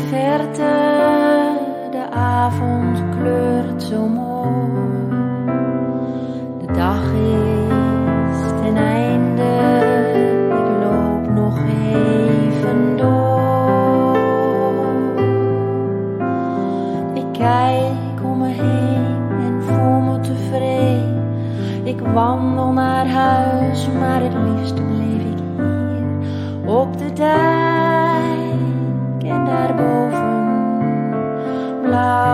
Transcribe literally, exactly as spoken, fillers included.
verte, de avond kleurt zo mooi. De dag is ten einde, ik loop nog even door. Ik kijk om me heen en voel me tevreden. Ik wandel naar huis, maar het liefst bleef ik hier op de dijk en daarboven blijf.